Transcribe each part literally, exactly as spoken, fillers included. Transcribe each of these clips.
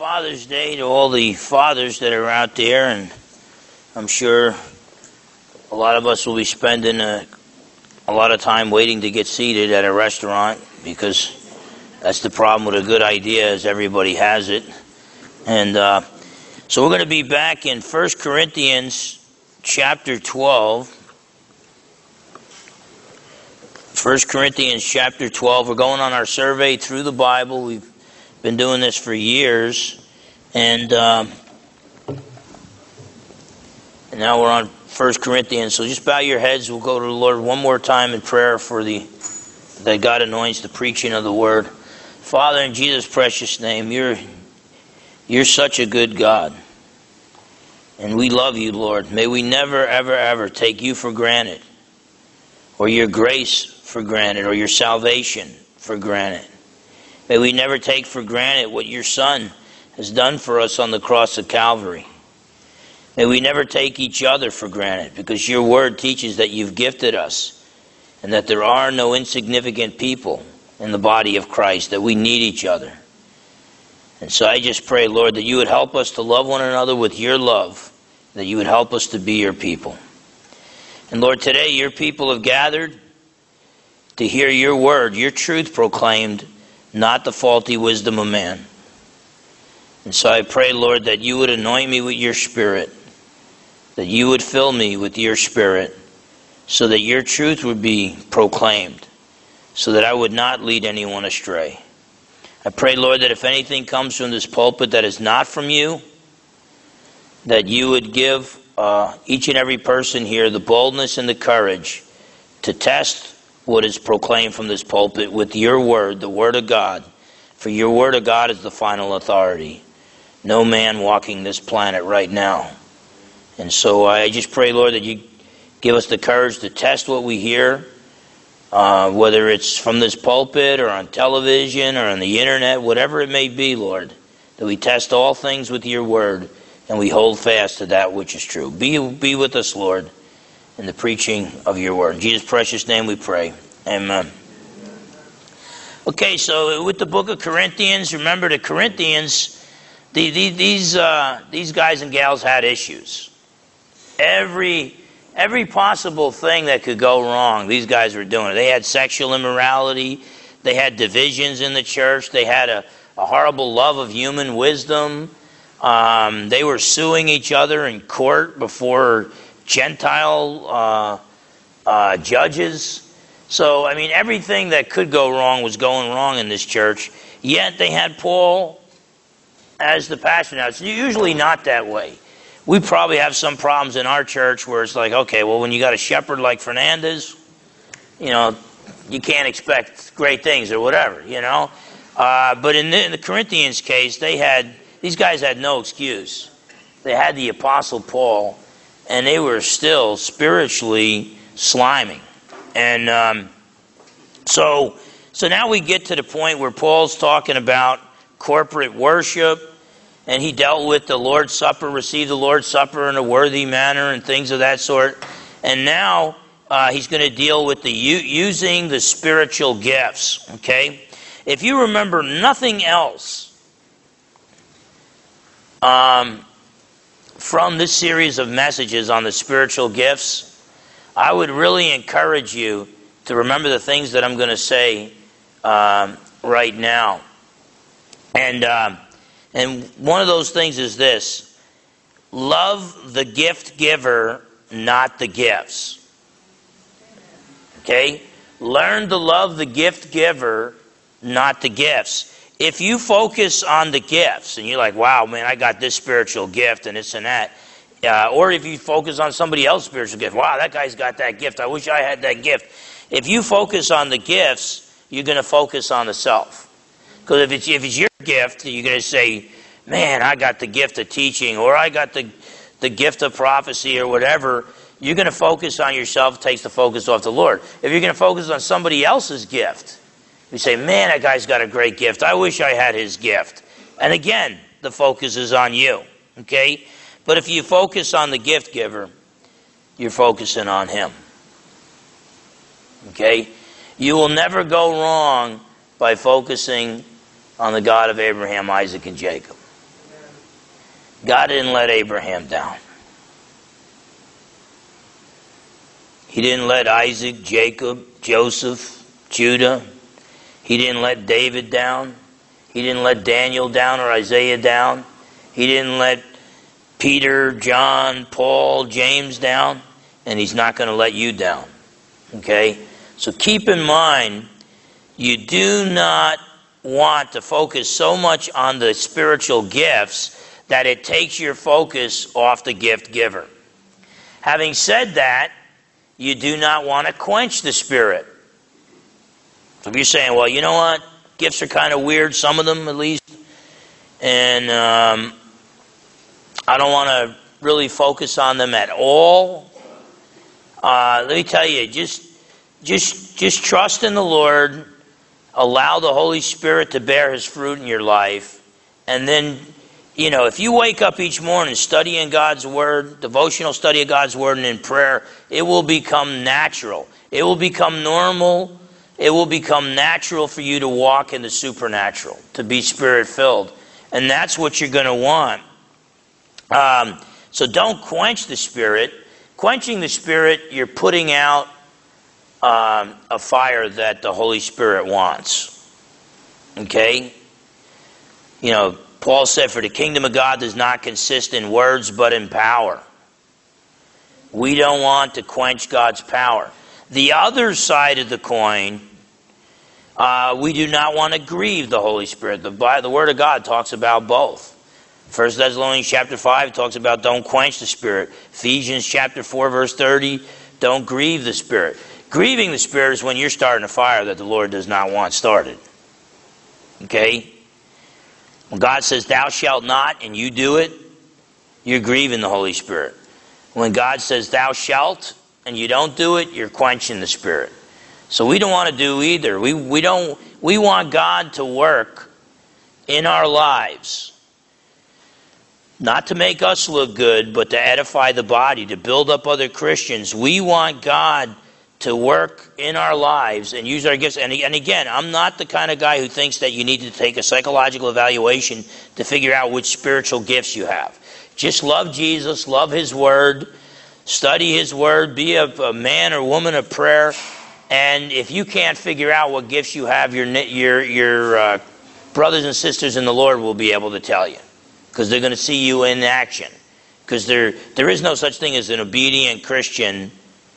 Father's Day to all the fathers that are out there, and I'm sure a lot of us will be spending a, a lot of time waiting to get seated at a restaurant, because that's the problem with a good idea, is everybody has it. And uh, so we're going to be back in First Corinthians chapter twelve. First Corinthians chapter twelve. We're going on our survey through the Bible. We've been doing this for years, and, um, and now we're on First Corinthians. So just bow your heads. We'll go to the Lord one more time in prayer for the that God anoints the preaching of the Word. Father, in Jesus' precious name, you're you're such a good God, and we love you, Lord. May we never, ever, ever take you for granted, or your grace for granted, or your salvation for granted. May we never take for granted what your Son has done for us on the cross of Calvary. May we never take each other for granted, because your word teaches that you've gifted us and that there are no insignificant people in the body of Christ, that we need each other. And so I just pray, Lord, that you would help us to love one another with your love, that you would help us to be your people. And Lord, today your people have gathered to hear your word, your truth proclaimed, not the faulty wisdom of man. And so I pray, Lord, that you would anoint me with your Spirit, that you would fill me with your Spirit, so that your truth would be proclaimed, so that I would not lead anyone astray. I pray, Lord, that if anything comes from this pulpit that is not from you, that you would give uh, each and every person here the boldness and the courage to test what is proclaimed from this pulpit with your word, the word of God. For your word of God is the final authority. No man walking this planet right now. And so I just pray, Lord, that you give us the courage to test what we hear, uh, whether it's from this pulpit or on television or on the internet, whatever it may be, Lord, that we test all things with your word and we hold fast to that which is true. Be, be with us, Lord, in the preaching of your word. In Jesus' precious name we pray. Amen. Okay, so with the book of Corinthians, remember the Corinthians, the, the, these uh, these guys and gals had issues. Every every possible thing that could go wrong, these guys were doing it. They had sexual immorality. They had divisions in the church. They had a, a horrible love of human wisdom. Um, they were suing each other in court before Gentile uh, uh, judges. So, I mean, everything that could go wrong was going wrong in this church. Yet they had Paul as the pastor. Now, it's usually not that way. We probably have some problems in our church where it's like, okay, well, when you got a shepherd like Fernandez, you know, you can't expect great things or whatever, you know. Uh, but in the, in the Corinthians case, they had these guys had no excuse. They had the Apostle Paul, and they were still spiritually sliming. And um, so so now we get to the point where Paul's talking about corporate worship, and he dealt with the Lord's Supper, received the Lord's Supper in a worthy manner and things of that sort. And now uh, he's going to deal with the u- using the spiritual gifts, okay? If you remember nothing else um, from this series of messages on the spiritual gifts, I would really encourage you to remember the things that I'm going to say um, right now. And um, and one of those things is this: love the gift giver, not the gifts. Okay? Learn to love the gift giver, not the gifts. If you focus on the gifts, and you're like, wow, man, I got this spiritual gift and this and that, Uh, or if you focus on somebody else's spiritual gift, wow, that guy's got that gift. I wish I had that gift. If you focus on the gifts, you're going to focus on the self. Because if it's, if it's your gift, you're going to say, man, I got the gift of teaching, or I got the, the gift of prophecy, or whatever. You're going to focus on yourself. It takes the focus off the Lord. If you're going to focus on somebody else's gift, you say, man, that guy's got a great gift. I wish I had his gift. And again, the focus is on you. Okay? But if you focus on the gift giver, you're focusing on him. Okay? You will never go wrong by focusing on the God of Abraham, Isaac, and Jacob. God didn't let Abraham down. He didn't let Isaac, Jacob, Joseph, Judah. He didn't let David down. He didn't let Daniel down or Isaiah down. He didn't let Peter, John, Paul, James down. And he's not going to let you down. Okay? So keep in mind, you do not want to focus so much on the spiritual gifts that it takes your focus off the gift giver. Having said that, you do not want to quench the Spirit. So if you're saying, well, you know what? Gifts are kind of weird, some of them at least. And um, I don't want to really focus on them at all. Uh, let me tell you, just, just, just trust in the Lord. Allow the Holy Spirit to bear His fruit in your life. And then, you know, if you wake up each morning studying God's Word, devotional study of God's Word, and in prayer, it will become natural. It will become normal. It will become natural for you to walk in the supernatural, to be Spirit-filled. And that's what you're going to want. Um, so don't quench the Spirit. Quenching the Spirit, you're putting out um, a fire that the Holy Spirit wants. Okay? You know, Paul said, for the kingdom of God does not consist in words, but in power. We don't want to quench God's power. The other side of the coin, uh, we do not want to grieve the Holy Spirit. The, the Word of God talks about both. First Thessalonians chapter five talks about don't quench the Spirit. Ephesians chapter four verse thirty, don't grieve the Spirit. Grieving the Spirit is when you're starting a fire that the Lord does not want started. Okay? When God says, thou shalt not, and you do it, you're grieving the Holy Spirit. When God says, thou shalt, and you don't do it, you're quenching the Spirit. So we don't want to do either. We, we, don't, we want God to work in our lives. Not to make us look good, but to edify the body, to build up other Christians. We want God to work in our lives and use our gifts. And, and again, I'm not the kind of guy who thinks that you need to take a psychological evaluation to figure out which spiritual gifts you have. Just love Jesus, love His Word, study His Word, be a, a man or woman of prayer. And if you can't figure out what gifts you have, your, your, your uh, brothers and sisters in the Lord will be able to tell you. Because they're going to see you in action. Because there, there is no such thing as an obedient Christian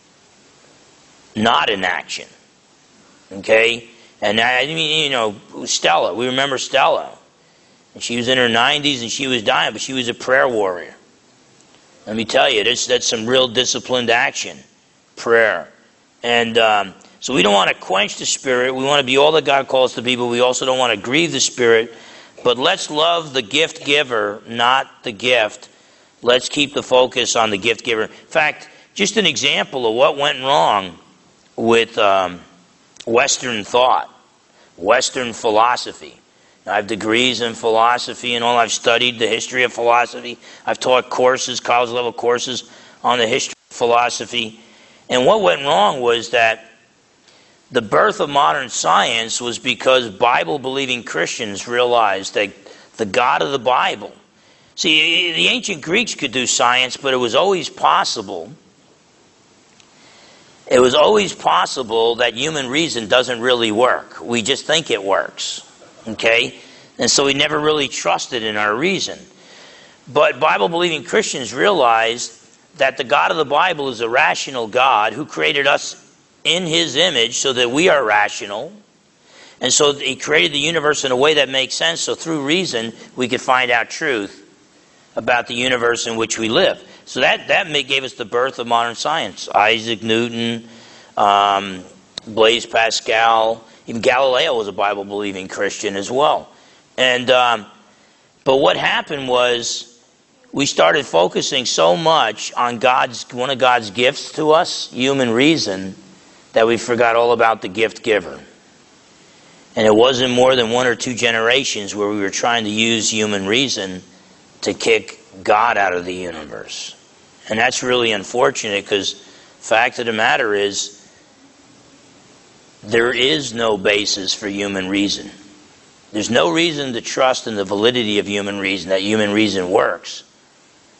not in action. Okay? And I mean, you know, Stella, we remember Stella. And she was in her nineties and she was dying, but she was a prayer warrior. Let me tell you, that's, that's some real disciplined action. Prayer. And um, so we don't want to quench the Spirit. We want to be all that God calls to be, but we also don't want to grieve the Spirit. But let's love the gift giver, not the gift. Let's keep the focus on the gift giver. In fact, just an example of what went wrong with um, Western thought, Western philosophy. I have degrees in philosophy and all. I've studied the history of philosophy. I've taught courses, college level courses on the history of philosophy. And what went wrong was that the birth of modern science was because Bible-believing Christians realized that the God of the Bible... See, the ancient Greeks could do science, but it was always possible... It was always possible that human reason doesn't really work. We just think it works. Okay? And so we never really trusted in our reason. But Bible-believing Christians realized that the God of the Bible is a rational God who created us in His image so that we are rational. And so He created the universe in a way that makes sense, so through reason we could find out truth about the universe in which we live. So that, that gave us the birth of modern science. Isaac Newton, um, Blaise Pascal, even Galileo was a Bible-believing Christian as well. And um, but what happened was we started focusing so much on God's one of God's gifts to us, human reason, that we forgot all about the gift giver. And it wasn't more than one or two generations where we were trying to use human reason to kick God out of the universe. And that's really unfortunate because the fact of the matter is there is no basis for human reason. There's no reason to trust in the validity of human reason, that human reason works.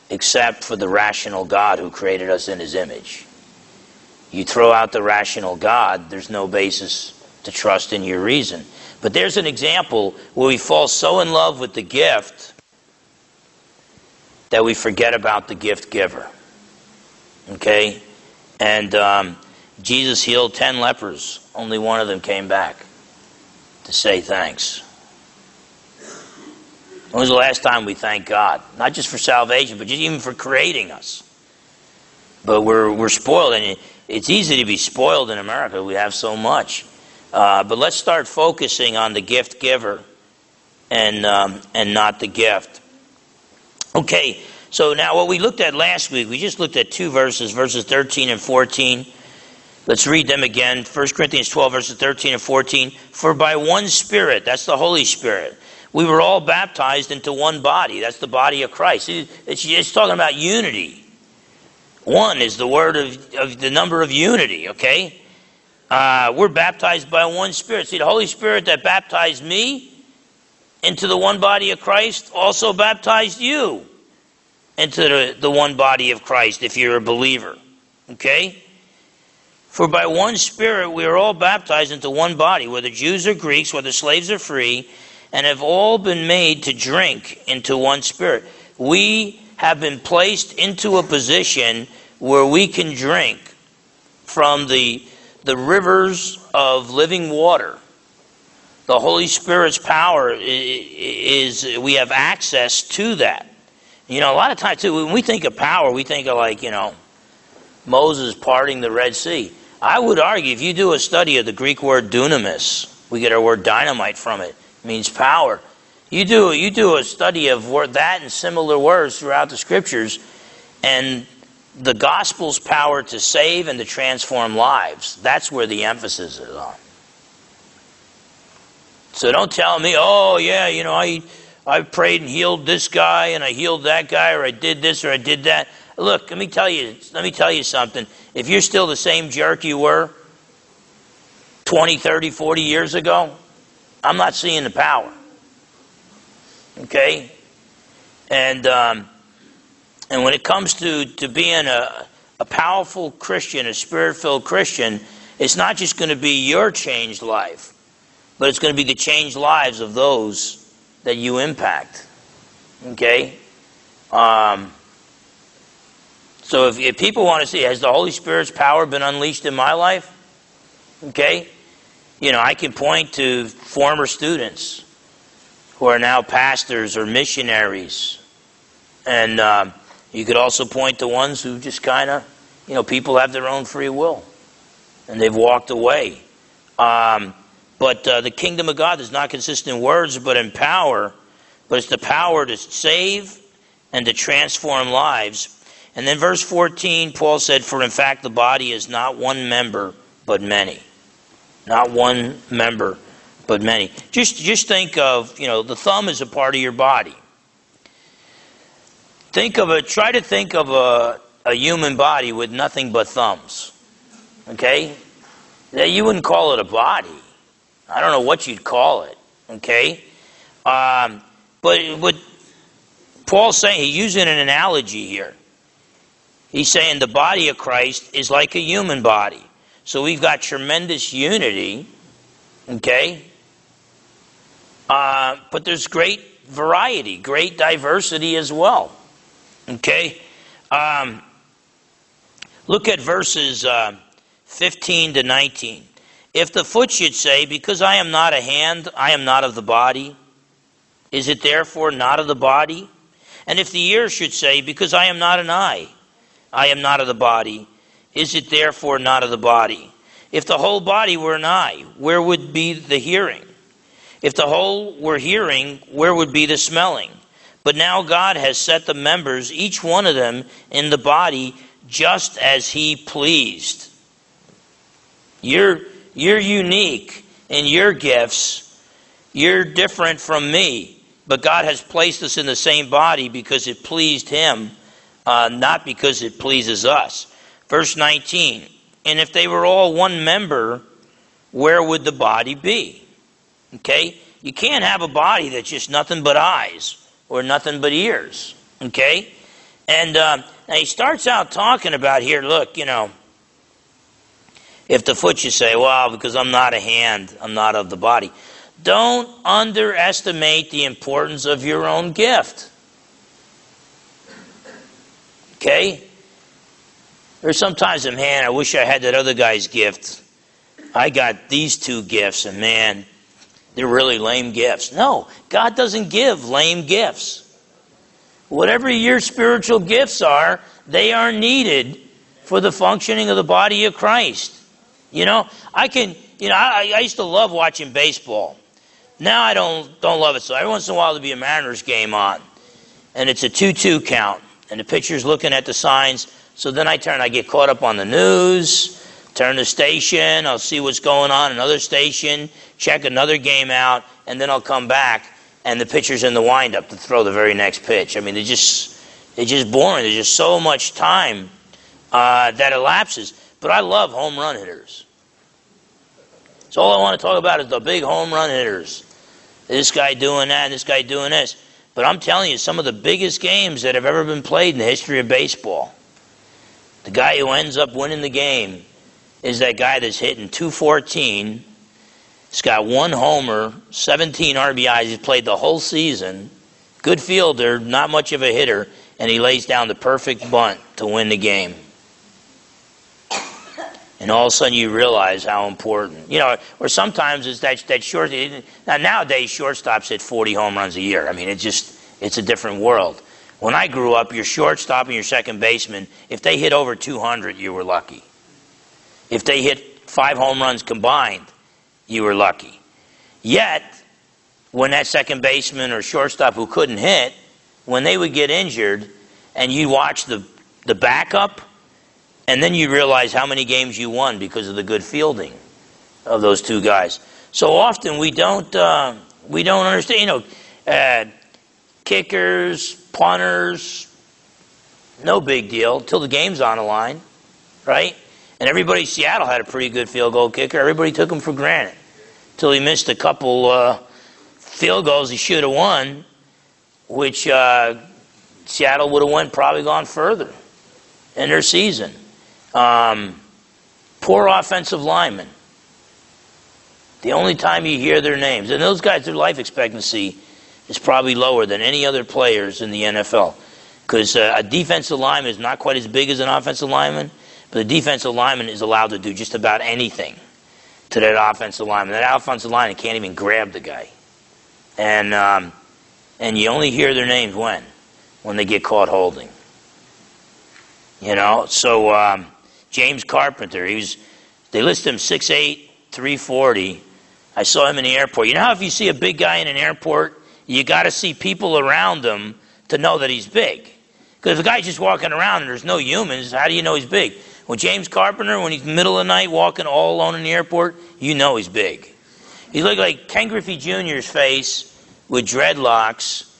except for the rational God who created us in his image. You throw out the rational God, there's no basis to trust in your reason. But there's an example where we fall so in love with the gift that we forget about the gift giver. Okay? And um, Jesus healed ten lepers. Only one of them came back to say thanks. When was the last time we thanked God? Not just for salvation, but just even for creating us. But we're we're spoiled, and it, it's easy to be spoiled in America. We have so much. Uh, but let's start focusing on the gift giver and um, and not the gift. Okay, so now what we looked at last week, we just looked at two verses, verses thirteen and fourteen. Let's read them again. First Corinthians twelve, verses thirteen and fourteen. For by one Spirit, that's the Holy Spirit, we were all baptized into one body. That's the body of Christ. It's, it's talking about unity. One is the word of, of the number of unity, okay? Uh, we're baptized by one Spirit. See, the Holy Spirit that baptized me into the one body of Christ also baptized you into the, the one body of Christ if you're a believer, okay? For by one Spirit we are all baptized into one body, whether Jews or Greeks, whether slaves or free, and have all been made to drink into one Spirit. We have been placed into a position where we can drink from the the rivers of living water. The Holy Spirit's power is, we have access to that. You know, a lot of times too, when we think of power, we think of like, you know, Moses parting the Red Sea. I would argue, if you do a study of the Greek word dunamis, we get our word dynamite from it. It means power. You do you do a study of word, that and similar words throughout the Scriptures, and the gospel's power to save and to transform lives. That's where the emphasis is on. So don't tell me, oh yeah, you know, I I prayed and healed this guy and I healed that guy, or I did this or I did that. Look, let me tell you, let me tell you something. If you're still the same jerk you were twenty, thirty, forty years ago, I'm not seeing the power. Okay? And um, and when it comes to, to being a, a powerful Christian, a Spirit-filled Christian, it's not just going to be your changed life, but it's going to be the changed lives of those that you impact. Okay? Um, so if, if people want to see, has the Holy Spirit's power been unleashed in my life? Okay? You know, I can point to former students who are now pastors or missionaries. And um, you could also point to ones who just kind of, you know, people have their own free will. And they've walked away. Um, but uh, the kingdom of God does not consist in words, but in power. But it's the power to save and to transform lives. And then verse fourteen, Paul said, for in fact the body is not one member, but many. Not one member, but many. Just, just think of, you know, the thumb is a part of your body. Think of a, try to think of a, a human body with nothing but thumbs. Okay? You wouldn't call it a body. I don't know what you'd call it. Okay? Um, but what Paul's saying, he's using an analogy here. He's saying the body of Christ is like a human body. So we've got tremendous unity, okay? Uh, but there's great variety, great diversity as well, okay? Um, look at verses uh, fifteen to nineteen. If the foot should say, because I am not a hand, I am not of the body, is it therefore not of the body? And if the ear should say, because I am not an eye, I am not of the body, is it therefore not of the body? If the whole body were an eye, where would be the hearing? If the whole were hearing, where would be the smelling? But now God has set the members, each one of them, in the body just as he pleased. You're, you're unique in your gifts. You're different from me. But God has placed us in the same body because it pleased him, uh, not because it pleases us. Verse nineteen, and if they were all one member, where would the body be? Okay? You can't have a body that's just nothing but eyes or nothing but ears. Okay? And uh, now he starts out talking about here, look, you know, if the foot, you say, well, because I'm not a hand, I'm not of the body. Don't underestimate the importance of your own gift. Okay? There's sometimes, man, I wish I had that other guy's gift. I got these two gifts, and man, they're really lame gifts. No, God doesn't give lame gifts. Whatever your spiritual gifts are, they are needed for the functioning of the body of Christ. You know, I can, you know, I, I used to love watching baseball. Now I don't don't love it. So every once in a while there'll be a Mariners game on, and it's a two two count, and the pitcher's looking at the signs. So then I turn, I get caught up on the news, turn the station, I'll see what's going on, another station, check another game out, and then I'll come back, and the pitcher's in the windup to throw the very next pitch. I mean, it's just, it's just boring. There's just so much time uh, that elapses. But I love home run hitters. So all I want to talk about is the big home run hitters. This guy doing that, and this guy doing this. But I'm telling you, some of the biggest games that have ever been played in the history of baseball, the guy who ends up winning the game is that guy that's hitting two fourteen. He's got one homer, seventeen R B Is. He's played the whole season. Good fielder, not much of a hitter, and he lays down the perfect bunt to win the game. And all of a sudden you realize how important, you know, or sometimes it's that, that short, now nowadays shortstops hit forty home runs a year. I mean, it's just, it's a different world. When I grew up, your shortstop and your second baseman, if they hit over two hundred, you were lucky. If they hit five home runs combined, you were lucky. Yet, when that second baseman or shortstop who couldn't hit, when they would get injured, and you watch the, the backup, and then you realize how many games you won because of the good fielding of those two guys. So often we don't uh, we don't understand. You know, uh, kickers, punters, no big deal till the game's on the line, right? And everybody in Seattle had a pretty good field goal kicker. Everybody took him for granted till he missed a couple uh, field goals he should have won, which uh, Seattle would have went probably gone further in their season. Um, poor offensive linemen. The only time you hear their names, and those guys, their life expectancy is probably lower than any other players in the N F L, because uh, a defensive lineman is not quite as big as an offensive lineman, but the defensive lineman is allowed to do just about anything to that offensive lineman. That offensive lineman can't even grab the guy, and um, and you only hear their names when when they get caught holding. You know, so. Um, James Carpenter, he was, they list him six eight, three forty. I saw him in the airport. You know how if you see a big guy in an airport, you got to see people around him to know that he's big. Because if a guy's just walking around and there's no humans, how do you know he's big? Well, James Carpenter, when he's middle of the night walking all alone in the airport, you know he's big. He looked like Ken Griffey Junior's face with dreadlocks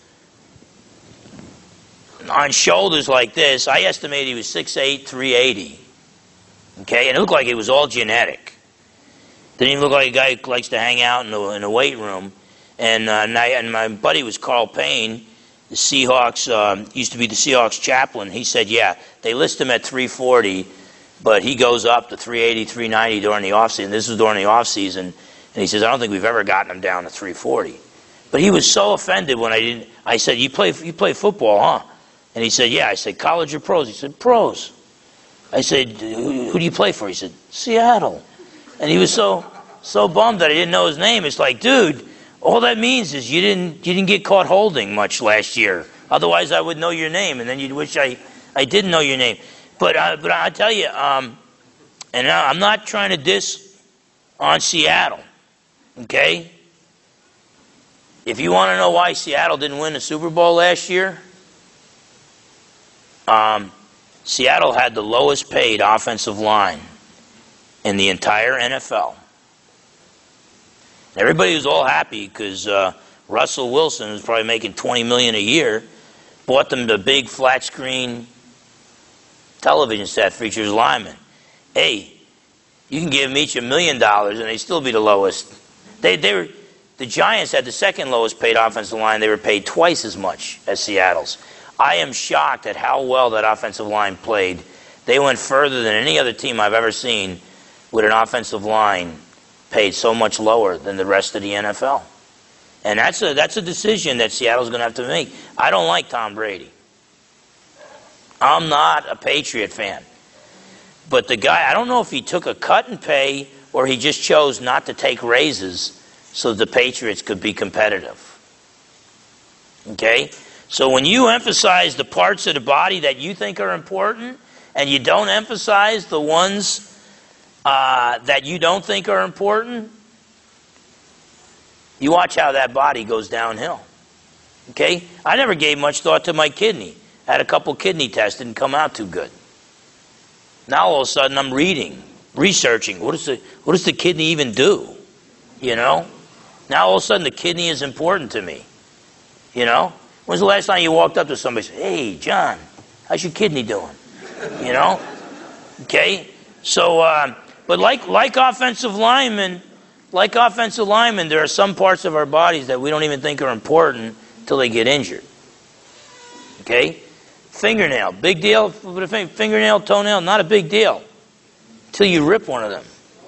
on shoulders like this. I estimate he was six eight, three eighty. Okay, and it looked like it was all genetic. Didn't even look like a guy who likes to hang out in the, in the weight room. And, uh, and, I, and my buddy was Carl Payne, the Seahawks, um, used to be the Seahawks chaplain. He said, yeah, they list him at three forty, but he goes up to three eighty, three ninety during the offseason. This was during the offseason. And he says, I don't think we've ever gotten him down to three forty. But he was so offended when I didn't. I said, you play, you play football, huh? And he said, yeah. I said, college or pros? He said, pros. I said, who, who do you play for? He said, Seattle. And he was so so bummed that I didn't know his name. It's like, dude, all that means is you didn't you didn't get caught holding much last year. Otherwise, I would know your name, and then you'd wish I, I didn't know your name. But uh, but I tell you, um, and I'm not trying to diss on Seattle, okay? If you want to know why Seattle didn't win the Super Bowl last year, um. Seattle had the lowest paid offensive line in the entire N F L. Everybody was all happy because uh, Russell Wilson, who's probably making twenty million dollars a year, bought them the big flat screen television set for each of his linemen. Hey, you can give them each a million dollars and they'd still be the lowest. They, they were, the Giants had the second lowest paid offensive line. They were paid twice as much as Seattle's. I am shocked at how well that offensive line played. They went further than any other team I've ever seen with an offensive line paid so much lower than the rest of the N F L. And that's a, that's a decision that Seattle's going to have to make. I don't like Tom Brady. I'm not a Patriot fan. But the guy, I don't know if he took a cut in pay or he just chose not to take raises so the Patriots could be competitive. Okay? So when you emphasize the parts of the body that you think are important and you don't emphasize the ones uh, that you don't think are important, you watch how that body goes downhill. Okay? I never gave much thought to my kidney. I had a couple kidney tests, didn't come out too good. Now all of a sudden I'm reading, researching. What, is the, what does the kidney even do? You know? Now all of a sudden the kidney is important to me. You know? When's the last time you walked up to somebody and said, "Hey, John, how's your kidney doing?" You know? Okay? So, uh, but like like offensive linemen, like offensive linemen, there are some parts of our bodies that we don't even think are important until they get injured. Okay? Fingernail, big deal. Fingernail, toenail, not a big deal until you rip one of them.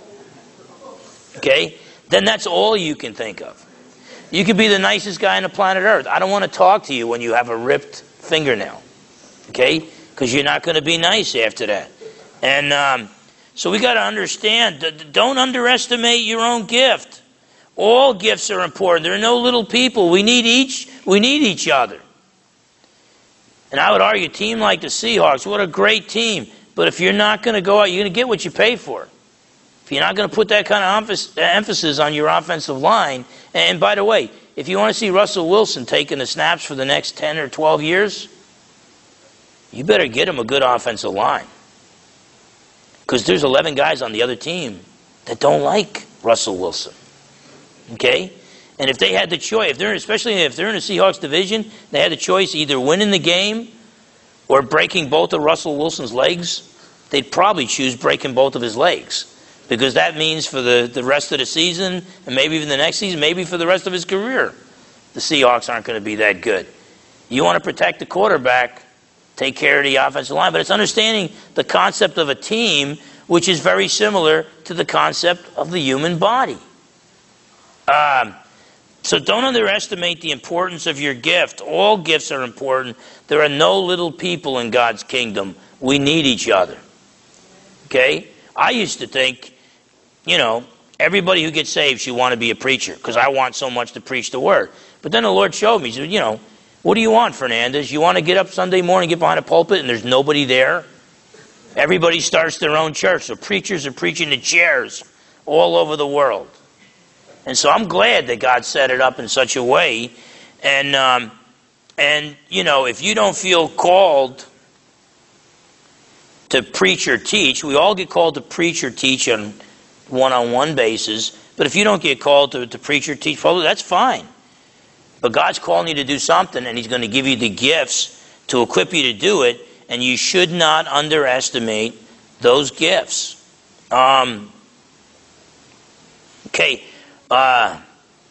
Okay? Then that's all you can think of. You could be the nicest guy on the planet Earth. I don't want to talk to you when you have a ripped fingernail. Okay? Because you're not going to be nice after that. And um, so we got to understand, don't underestimate your own gift. All gifts are important. There are no little people. We need each, we need each other. And I would argue, a team like the Seahawks, what a great team. But if you're not going to go out, you're going to get what you pay for. If you're not going to put that kind of emphasis on your offensive line, and by the way, if you want to see Russell Wilson taking the snaps for the next ten or twelve years, you better get him a good offensive line. Because there's eleven guys on the other team that don't like Russell Wilson. Okay? And if they had the choice, if they're, especially if they're in the Seahawks division, they had the choice either winning the game or breaking both of Russell Wilson's legs, they'd probably choose breaking both of his legs. Because that means for the, the rest of the season, and maybe even the next season, maybe for the rest of his career, the Seahawks aren't going to be that good. You want to protect the quarterback, take care of the offensive line. But it's understanding the concept of a team, which is very similar to the concept of the human body. Um, so don't underestimate the importance of your gift. All gifts are important. There are no little people in God's kingdom. We need each other. Okay? I used to think, you know, everybody who gets saved should want to be a preacher because I want so much to preach the word. But then the Lord showed me, he said, you know, what do you want, Fernandez? You want to get up Sunday morning, get behind a pulpit, and there's nobody there? Everybody starts their own church, so preachers are preaching to chairs all over the world. And so I'm glad that God set it up in such a way. And, um, and you know, if you don't feel called to preach or teach, we all get called to preach or teach on one-on-one basis. But if you don't get called to, to preach or teach, probably that's fine. But God's calling you to do something, and He's going to give you the gifts to equip you to do it, and you should not underestimate those gifts. Um, okay. Uh,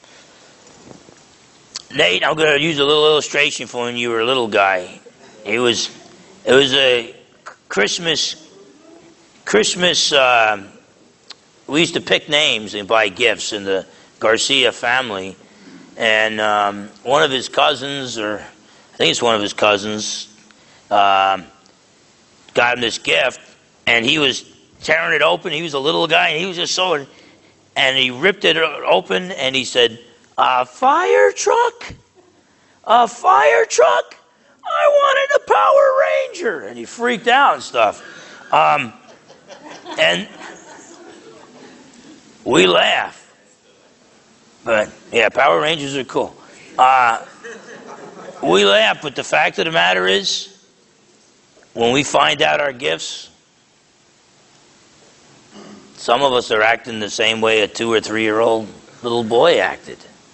Nate, I'm going to use a little illustration for when you were a little guy. It was, it was a Christmas, Christmas, uh, we used to pick names and buy gifts in the Garcia family. And um, one of his cousins, or I think it's one of his cousins, uh, got him this gift. And he was tearing it open. He was a little guy, and he was just so... And he ripped it open, and he said, "A fire truck? A fire truck? I wanted a Power Ranger." And he freaked out and stuff. Um, and we laugh. But, yeah, Power Rangers are cool. Uh, we laugh, but the fact of the matter is, when we find out our gifts, some of us are acting the same way a two or three-year-old little boy acted.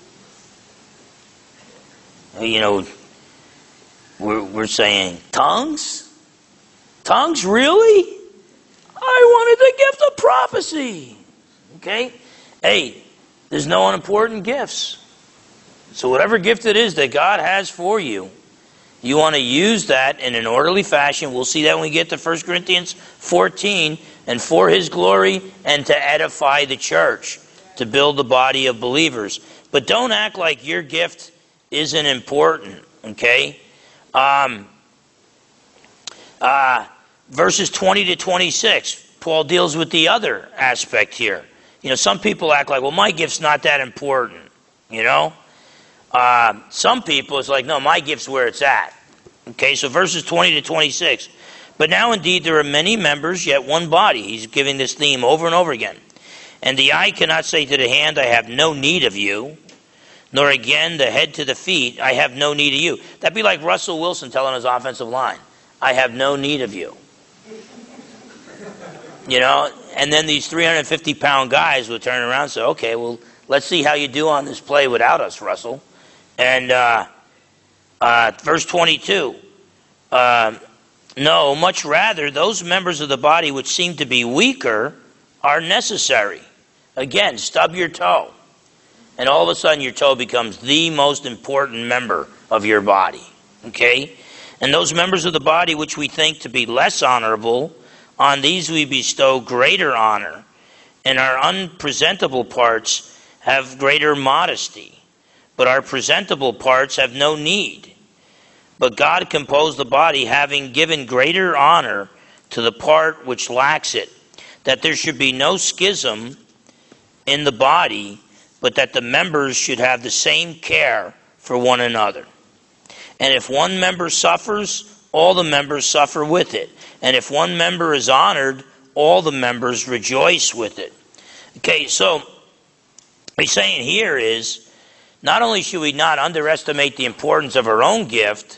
You know, we're, we're saying, tongues? Tongues, really? I wanted the gift of prophecy. Okay? Hey, there's no unimportant gifts. So whatever gift it is that God has for you, You want to use that in an orderly fashion. We'll see that when we get to First Corinthians fourteen. And for his glory and to edify the church, to build the body of believers. But don't act like your gift isn't important, okay? Um, uh, verses twenty to twenty-six, Paul deals with the other aspect here. You know, some people act like, well, my gift's not that important, you know? Uh, some people, it's like, no, my gift's where it's at. Okay, so verses twenty to twenty-six. But now indeed there are many members, yet one body. He's giving this theme over and over again. And the eye cannot say to the hand, I have no need of you. Nor again the head to the feet, I have no need of you. That'd be like Russell Wilson telling his offensive line, I have no need of you. You know, and then these three hundred fifty pound guys would turn around and say, okay, well, let's see how you do on this play without us, Russell. And uh, uh, verse twenty-two, uh, no, much rather, those members of the body which seem to be weaker are necessary. Again, stub your toe. And all of a sudden your toe becomes the most important member of your body. Okay? And those members of the body which we think to be less honorable, on these we bestow greater honor. And our unpresentable parts have greater modesty. But our presentable parts have no need. But God composed the body, having given greater honor to the part which lacks it, that there should be no schism in the body, but that the members should have the same care for one another. And if one member suffers, all the members suffer with it. And if one member is honored, all the members rejoice with it. Okay, so what he's saying here is, not only should we not underestimate the importance of our own gift,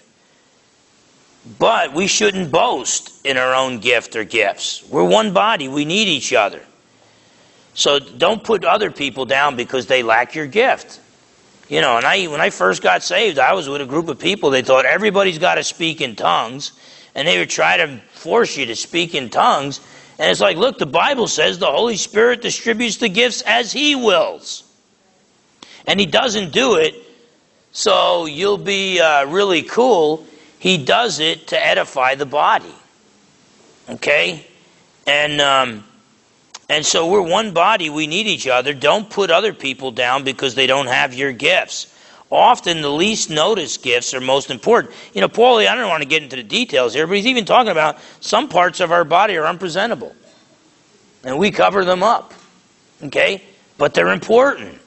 but we shouldn't boast in our own gift or gifts. We're one body. We need each other. So don't put other people down because they lack your gift. You know, and I, when I first got saved, I was with a group of people. They thought everybody's got to speak in tongues. And they would try to force you to speak in tongues. And it's like, look, the Bible says the Holy Spirit distributes the gifts as He wills. And He doesn't do it so you'll be uh, really cool. He does it to edify the body. Okay? And um, and so we're one body. We need each other. Don't put other people down because they don't have your gifts. Often the least noticed gifts are most important. You know, Paulie, I don't want to get into the details here, but he's even talking about some parts of our body are unpresentable. And we cover them up. Okay? But they're important.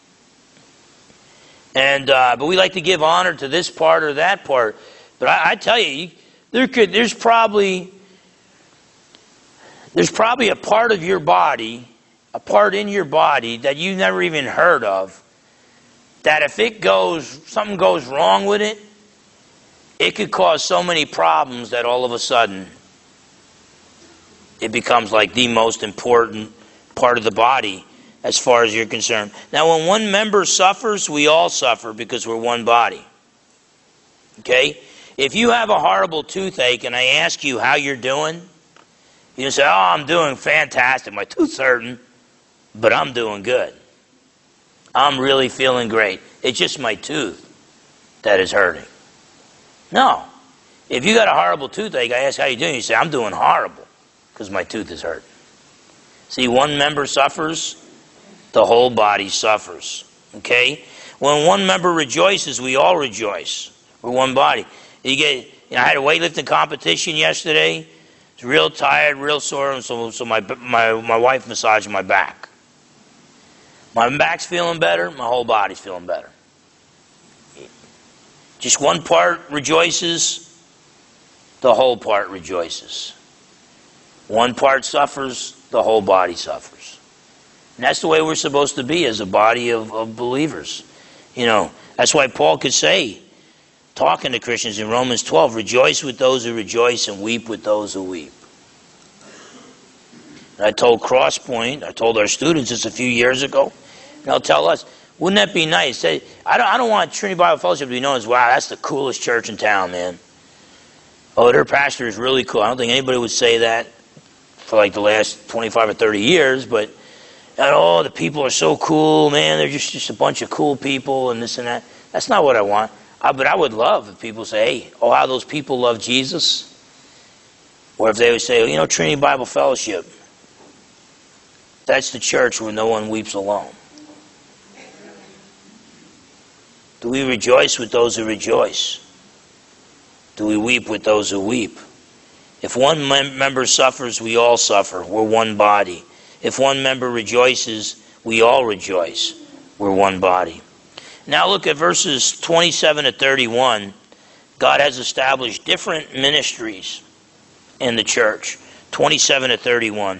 And uh, but we like to give honor to this part or that part. But I, I tell you, there could there's probably there's probably a part of your body, a part in your body that you never even heard of, that if it goes, something goes wrong with it, it could cause so many problems that all of a sudden it becomes like the most important part of the body as far as you're concerned. Now, when one member suffers, we all suffer because we're one body. Okay? If you have a horrible toothache and I ask you how you're doing, you say, oh, I'm doing fantastic. My tooth's hurting, but I'm doing good. I'm really feeling great. It's just my tooth that is hurting. No. If you got a horrible toothache, I ask how you doing. You say, I'm doing horrible because my tooth is hurting. See, one member suffers, the whole body suffers. Okay? When one member rejoices, we all rejoice. We're one body. You get, you know, I had a weightlifting competition yesterday. I was real tired, real sore, and so, so my, my, my wife massaged my back. My back's feeling better, my whole body's feeling better. Just one part rejoices, the whole part rejoices. One part suffers, the whole body suffers. And that's the way we're supposed to be as a body of, of believers. You know, that's why Paul could say, talking to Christians in Romans twelve, rejoice with those who rejoice and weep with those who weep. And I told Crosspoint, I told our students this a few years ago, and I'll tell us, wouldn't that be nice? Say, I don't, I don't want Trinity Bible Fellowship to be known as, wow, that's the coolest church in town, man. Oh, their pastor is really cool. I don't think anybody would say that for like the last twenty-five or thirty years, but, oh, the people are so cool, man. They're just, just a bunch of cool people and this and that. That's not what I want. Uh, but I would love if people say, hey, oh, how those people love Jesus. Or if they would say, oh, you know, Trinity Bible Fellowship, that's the church where no one weeps alone. Do we rejoice with those who rejoice? Do we weep with those who weep? If one mem- member suffers, we all suffer. We're one body. If one member rejoices, we all rejoice. We're one body. Now look at verses twenty-seven to thirty-one. God has established different ministries in the church. twenty-seven to thirty-one.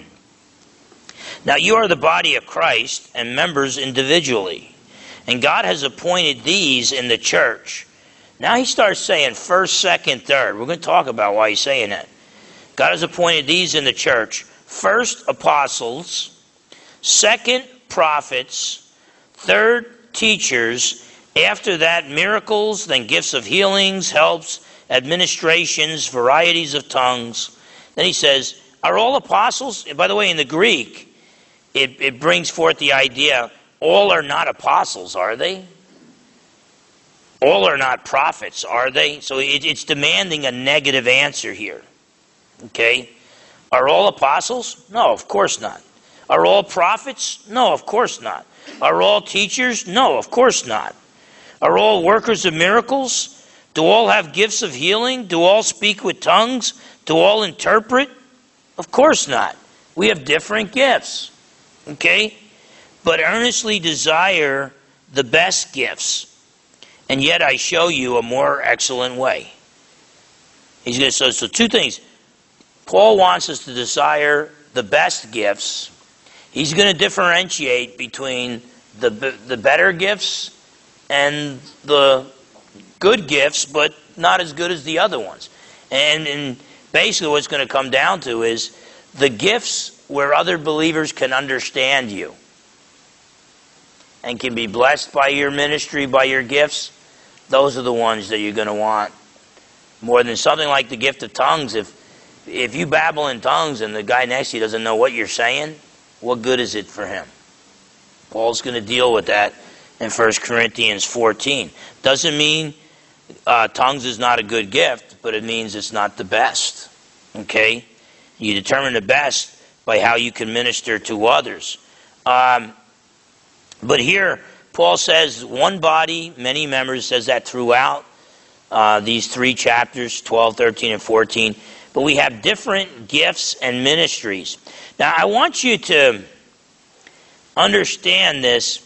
Now you are the body of Christ and members individually. And God has appointed these in the church. Now he starts saying first, second, third. We're going to talk about why he's saying that. God has appointed these in the church. First, apostles. Second, prophets. Third, teachers. After that, miracles, then gifts of healings, helps, administrations, varieties of tongues. Then he says, are all apostles? By the way, in the Greek, it, it brings forth the idea, all are not apostles, are they? All are not prophets, are they? So it, it's demanding a negative answer here. Okay? Are all apostles? No, of course not. Are all prophets? No, of course not. Are all teachers? No, of course not. Are all workers of miracles? Do all have gifts of healing? Do all speak with tongues? Do all interpret? Of course not. We have different gifts. Okay? But earnestly desire the best gifts. And yet I show you a more excellent way. He's going to say, so two things. Paul wants us to desire the best gifts. He's going to differentiate between the the better gifts and the good gifts, but not as good as the other ones. And, and basically what's going to come down to is the gifts where other believers can understand you and can be blessed by your ministry, by your gifts. Those are the ones that you're going to want more than something like the gift of tongues. If if you babble in tongues and the guy next to you doesn't know what you're saying, what good is it for him? Paul's going to deal with that in First Corinthians fourteen. Doesn't mean uh, tongues is not a good gift, but it means it's not the best. Okay? You determine the best by how you can minister to others. Um, but here, Paul says, one body, many members, says that throughout uh, these three chapters, twelve, thirteen, and fourteen. But we have different gifts and ministries. Now, I want you to understand this.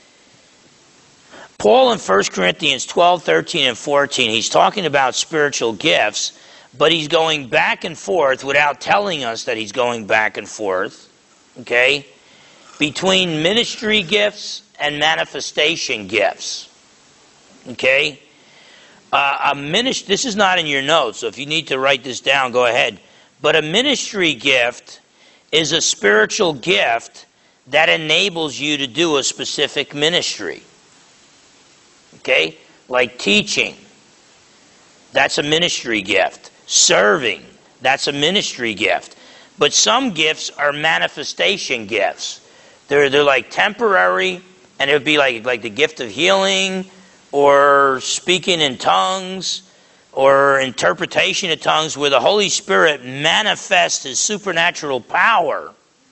Paul in First Corinthians twelve, thirteen, and fourteen, he's talking about spiritual gifts, but he's going back and forth without telling us that he's going back and forth, okay, between ministry gifts and manifestation gifts. Okay? Uh, a ministry, this is not in your notes, so if you need to write this down, go ahead. But a ministry gift is a spiritual gift that enables you to do a specific ministry. Okay? Like teaching. That's a ministry gift. Serving. That's a ministry gift. But some gifts are manifestation gifts. They're, they're like temporary, and it would be like, like the gift of healing, or speaking in tongues, or interpretation of tongues, where the Holy Spirit manifests His supernatural power.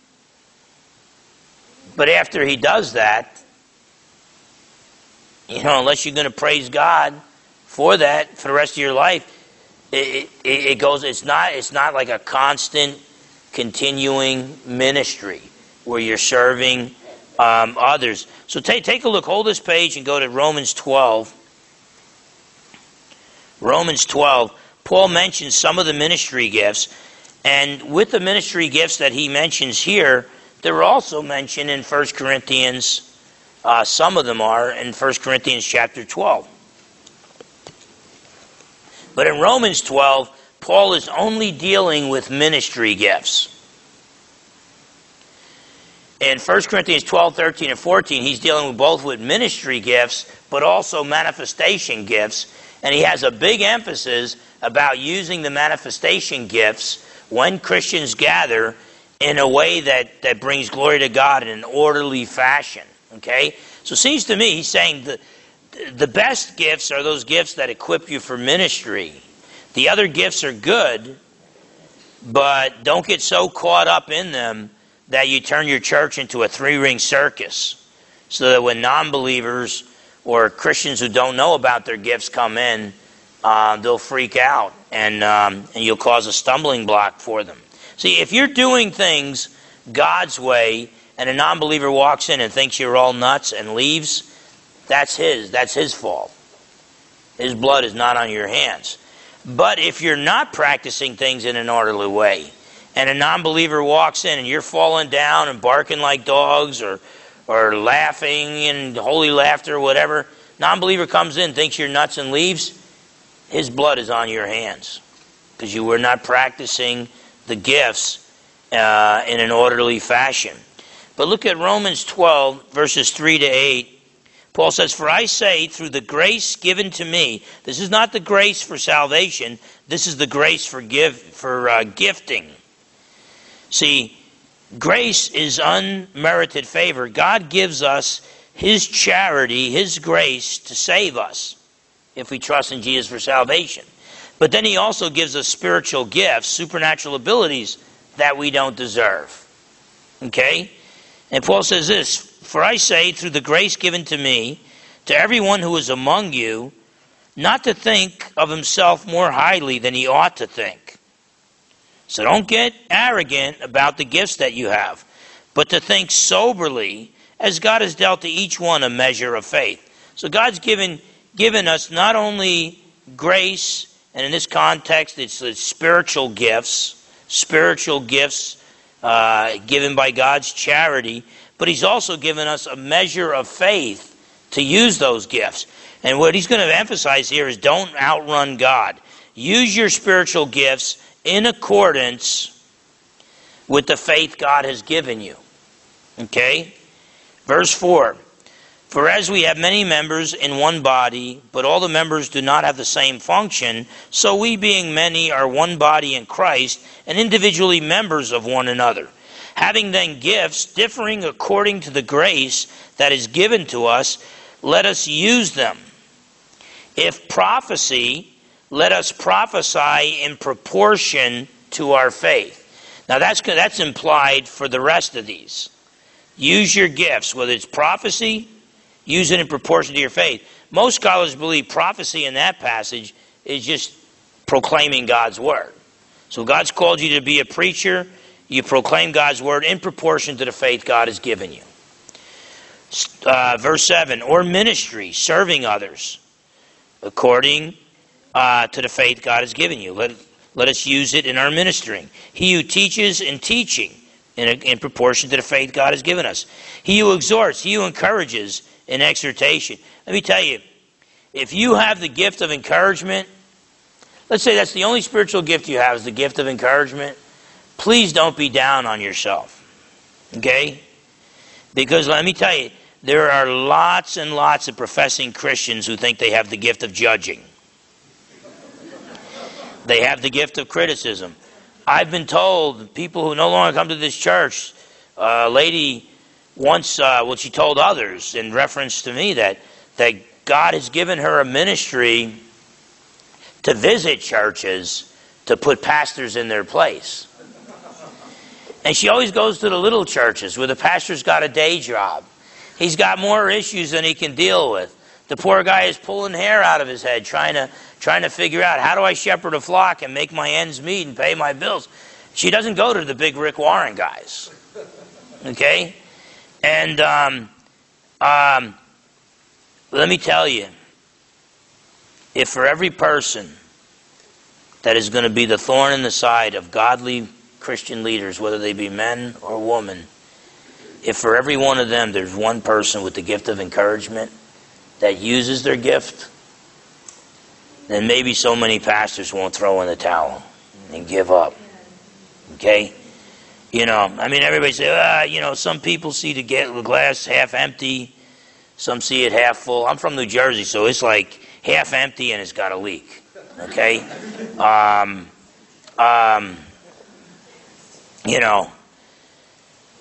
But after He does that, you know, unless you're going to praise God for that for the rest of your life, it, it, it goes. It's not. It's not like a constant, continuing ministry where you're serving um, others. So take take a look. Hold this page and go to Romans twelve. Romans twelve. Paul mentions some of the ministry gifts, and with the ministry gifts that he mentions here, they're also mentioned in First Corinthians. Uh, some of them are in First Corinthians chapter twelve. But in Romans twelve, Paul is only dealing with ministry gifts. In First Corinthians twelve, thirteen, and fourteen, he's dealing with both with ministry gifts, but also manifestation gifts. And he has a big emphasis about using the manifestation gifts when Christians gather in a way that, that brings glory to God in an orderly fashion. Okay? So it seems to me he's saying that the best gifts are those gifts that equip you for ministry. The other gifts are good, but don't get so caught up in them that you turn your church into a three-ring circus, so that when non-believers or Christians who don't know about their gifts come in, uh, they'll freak out, and um, and you'll cause a stumbling block for them. See, if you're doing things God's way, and a non-believer walks in and thinks you're all nuts and leaves, that's his. That's his fault. His blood is not on your hands. But if you're not practicing things in an orderly way, and a non-believer walks in and you're falling down and barking like dogs, or or laughing and holy laughter or whatever, non-believer comes in, thinks you're nuts and leaves, his blood is on your hands, because you were not practicing the gifts uh, in an orderly fashion. But look at Romans twelve, verses three to eight. Paul says, "For I say, through the grace given to me," this is not the grace for salvation, this is the grace for give for uh, gifting. See, grace is unmerited favor. God gives us His charity, His grace to save us if we trust in Jesus for salvation. But then He also gives us spiritual gifts, supernatural abilities that we don't deserve. Okay? And Paul says this, "For I say, through the grace given to me, to everyone who is among you, not to think of himself more highly than he ought to think." So don't get arrogant about the gifts that you have, but to think soberly, as God has dealt to each one a measure of faith. So God's given given us not only grace, and in this context it's, it's spiritual gifts, spiritual gifts uh, given by God's charity, but He's also given us a measure of faith to use those gifts. And what He's going to emphasize here is don't outrun God. Use your spiritual gifts in accordance with the faith God has given you. Okay? Verse four. "For as we have many members in one body, but all the members do not have the same function, so we being many are one body in Christ, and individually members of one another. Having then gifts differing according to the grace that is given to us, let us use them. If prophecy, let us prophesy in proportion to our faith." Now that's, that's implied for the rest of these. Use your gifts, whether it's prophecy, use it in proportion to your faith. Most scholars believe prophecy in that passage is just proclaiming God's word. So God's called you to be a preacher. You proclaim God's word in proportion to the faith God has given you. Uh, verse seven, "Or ministry, serving others, according uh, to the faith God has given you. Let, let us use it in our ministering. He who teaches in teaching, in, a, in proportion to the faith God has given us. He who exhorts, he who encourages in exhortation." Let me tell you, if you have the gift of encouragement, let's say that's the only spiritual gift you have is the gift of encouragement, please don't be down on yourself. Okay? Because let me tell you, there are lots and lots of professing Christians who think they have the gift of judging. They have the gift of criticism. I've been told, people who no longer come to this church, a lady once, uh, well, she told others in reference to me that, that God has given her a ministry to visit churches to put pastors in their place. And she always goes to the little churches where the pastor's got a day job. He's got more issues than he can deal with. The poor guy is pulling hair out of his head, trying to trying to figure out, how do I shepherd a flock and make my ends meet and pay my bills? She doesn't go to the big Rick Warren guys. Okay? And um, um, let me tell you, if for every person that is going to be the thorn in the side of godly Christian leaders, whether they be men or women, if for every one of them there's one person with the gift of encouragement that uses their gift, then maybe so many pastors won't throw in the towel and give up. Okay? You know, I mean, everybody say, ah, you know, some people see the glass half empty, some see it half full. I'm from New Jersey, so it's like half empty and it's got a leak. Okay? Um, um, you know,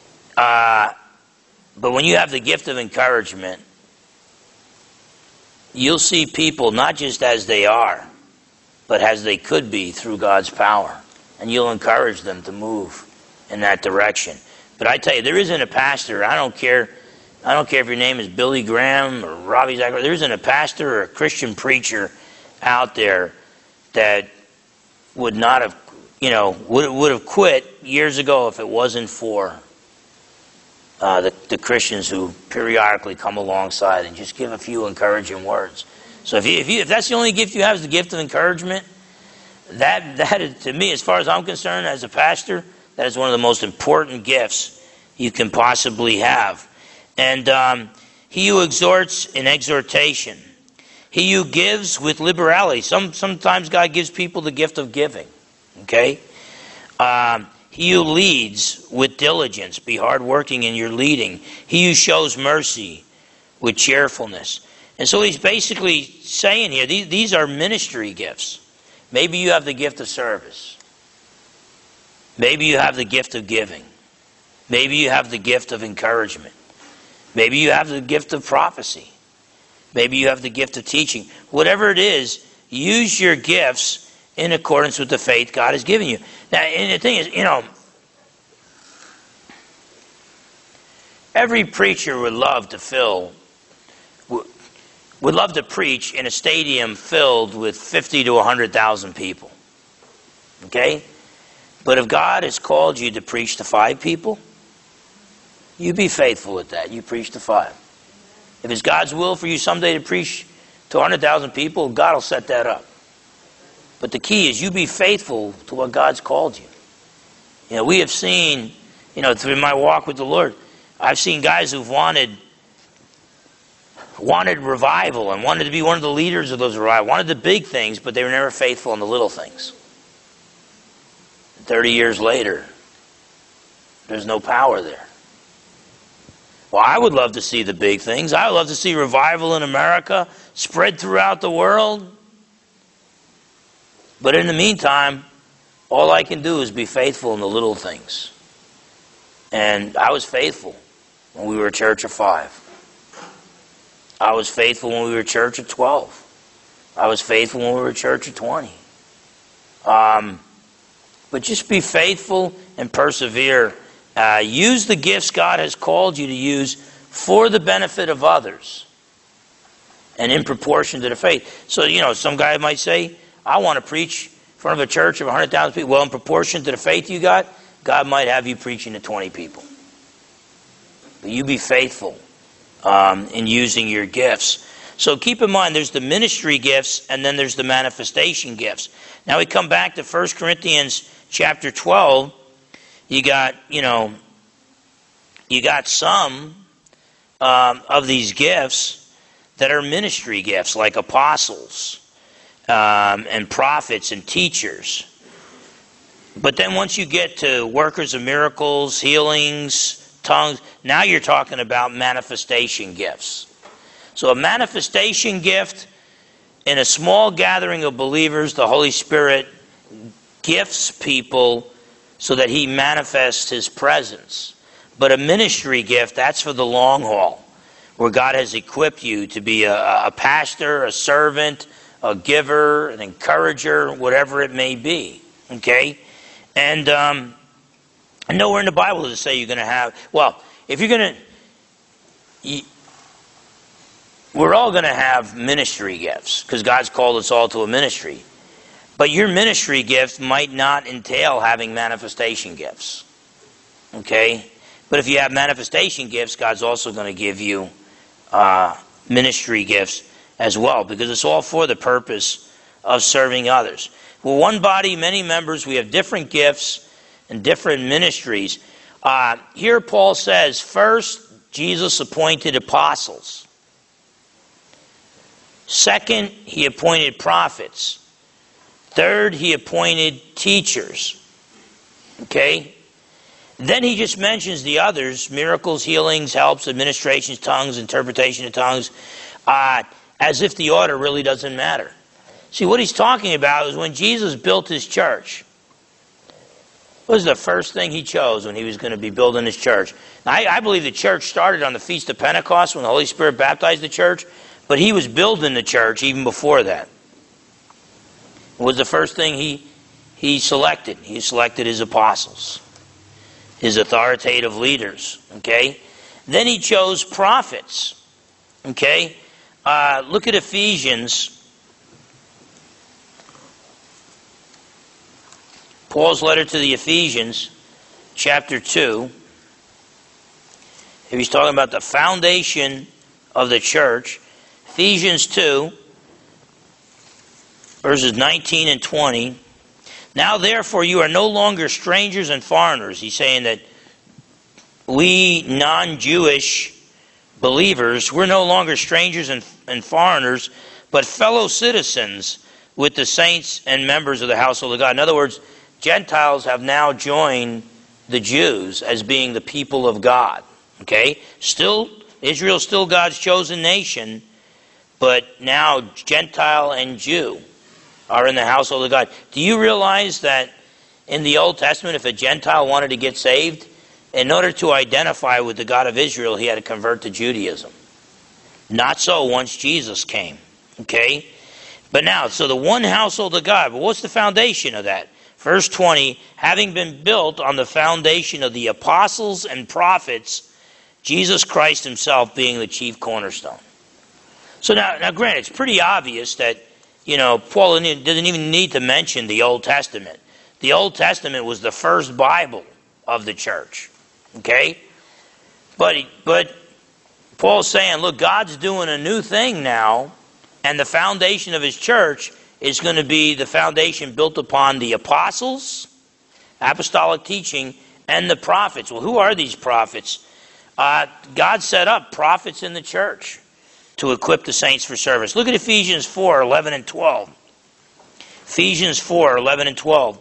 uh, but when you have the gift of encouragement, you'll see people not just as they are, but as they could be through God's power. And you'll encourage them to move in that direction. But I tell you, there isn't a pastor, I don't care, I don't care if your name is Billy Graham or Robbie Zachary, there isn't a pastor or a Christian preacher out there that would not have, you know, would, would have quit years ago if it wasn't for uh, the, the Christians who periodically come alongside and just give a few encouraging words. So if you, if you, if that's the only gift you have is the gift of encouragement, that that is, to me, as far as I'm concerned, as a pastor, that is one of the most important gifts you can possibly have. And um, he who exhorts in exhortation, he who gives with liberality. Some sometimes God gives people the gift of giving. Okay, um, he who leads with diligence, be hardworking in your leading. He who shows mercy with cheerfulness. And so he's basically saying here, these, these are ministry gifts. Maybe you have the gift of service. Maybe you have the gift of giving. Maybe you have the gift of encouragement. Maybe you have the gift of prophecy. Maybe you have the gift of teaching. Whatever it is, use your gifts in accordance with the faith God has given you. Now, and the thing is, you know, every preacher would love to fill, would love to preach in a stadium filled with fifty to one hundred thousand people. Okay? But if God has called you to preach to five people, you be faithful at that. You preach to five. If it's God's will for you someday to preach to one hundred thousand people, God will set that up. But the key is you be faithful to what God's called you. You know, we have seen, you know, through my walk with the Lord, I've seen guys who've wanted wanted revival and wanted to be one of the leaders of those revival, wanted the big things, but they were never faithful in the little things. Thirty years later, there's no power there. Well, I would love to see the big things. I would love to see revival in America spread throughout the world. But in the meantime, all I can do is be faithful in the little things. And I was faithful when we were a church of five. I was faithful when we were a church of twelve. I was faithful when we were a church of twenty. Um, but just be faithful and persevere. Uh, use the gifts God has called you to use for the benefit of others and in proportion to the faith. So, you know, some guy might say, I want to preach in front of a church of one hundred thousand people. Well, in proportion to the faith you got, God might have you preaching to twenty people. But you be faithful um, in using your gifts. So keep in mind, there's the ministry gifts and then there's the manifestation gifts. Now we come back to First Corinthians chapter twelve. You got, you know, you got some um, of these gifts that are ministry gifts, like apostles um, and prophets and teachers. But then once you get to workers of miracles, healings, tongues, now you're talking about manifestation gifts. So a manifestation gift in a small gathering of believers, the Holy Spirit gifts people so that he manifests his presence. But a ministry gift, that's for the long haul, where God has equipped you to be a, a pastor, a servant, a giver, an encourager, whatever it may be. Okay? And um, nowhere in the Bible does it say you're going to have, well, if you're going to, you, we're all going to have ministry gifts, because God's called us all to a ministry. But your ministry gift might not entail having manifestation gifts. Okay? But if you have manifestation gifts, God's also going to give you uh, ministry gifts as well, because it's all for the purpose of serving others. Well, one body, many members, we have different gifts and different ministries. Uh, here Paul says, first, Jesus appointed apostles. Second, he appointed prophets. Third, he appointed teachers. Okay? Then he just mentions the others, miracles, healings, helps, administrations, tongues, interpretation of tongues, uh, as if the order really doesn't matter. See, what he's talking about is when Jesus built his church, what was the first thing he chose when he was going to be building his church? Now, I, I believe the church started on the Feast of Pentecost when the Holy Spirit baptized the church, But he was building the church even before that. It was the first thing he, he selected. He selected his apostles, his authoritative leaders. Okay? Then he chose prophets. Okay? Uh, look at Ephesians. Paul's letter to the Ephesians, chapter two. He's talking about the foundation of the church. Ephesians two, verses nineteen and twenty. Now therefore you are no longer strangers and foreigners. He's saying that we non-Jewish believers, we're no longer strangers and, and foreigners, but fellow citizens with the saints and members of the household of God. In other words, Gentiles have now joined the Jews as being the people of God. Okay? Still, Israel's still God's chosen nation, but now Gentile and Jew are in the household of God. Do you realize that in the Old Testament, if a Gentile wanted to get saved, in order to identify with the God of Israel, he had to convert to Judaism? Not so once Jesus came. Okay? But now, so the one household of God, but what's the foundation of that? Verse twenty, having been built on the foundation of the apostles and prophets, Jesus Christ himself being the chief cornerstone. So now, now granted, it's pretty obvious that, you know, Paul doesn't even need to mention the Old Testament. The Old Testament was the first Bible of the church. Okay? But, but Paul's saying, look, God's doing a new thing now, and the foundation of his church is going to be the foundation built upon the apostles, apostolic teaching, and the prophets. Well, who are these prophets? Uh, God set up prophets in the church to equip the saints for service. Look at Ephesians four, eleven and twelve. Ephesians four, eleven and twelve.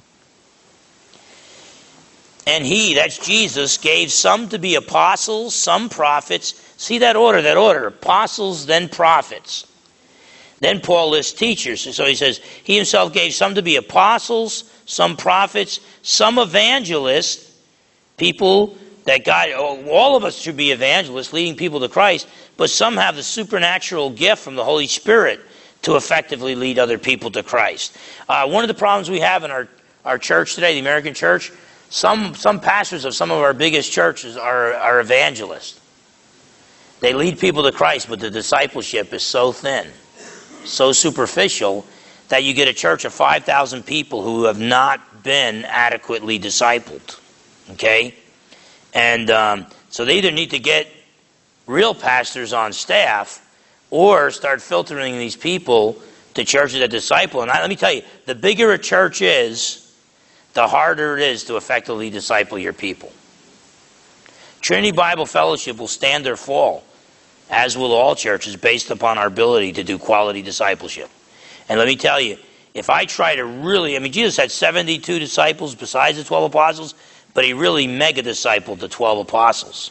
And he, that's Jesus, gave some to be apostles, some prophets. See that order, that order. Apostles, then prophets. Then Paul lists teachers. So he says, he himself gave some to be apostles, some prophets, some evangelists, people that God, all of us should be evangelists, leading people to Christ, but some have the supernatural gift from the Holy Spirit to effectively lead other people to Christ. Uh, one of the problems we have in our, our church today, the American church, some, some pastors of some of our biggest churches are, are evangelists. They lead people to Christ, but the discipleship is so thin, so superficial, that you get a church of five thousand people who have not been adequately discipled. Okay? And um, so they either need to get real pastors on staff or start filtering these people to churches that disciple. And I, let me tell you, the bigger a church is, the harder it is to effectively disciple your people. Trinity Bible Fellowship will stand or fall, as will all churches, based upon our ability to do quality discipleship. And let me tell you, if I try to really, I mean, Jesus had seventy-two disciples besides the twelve apostles, but he really mega discipled the twelve apostles.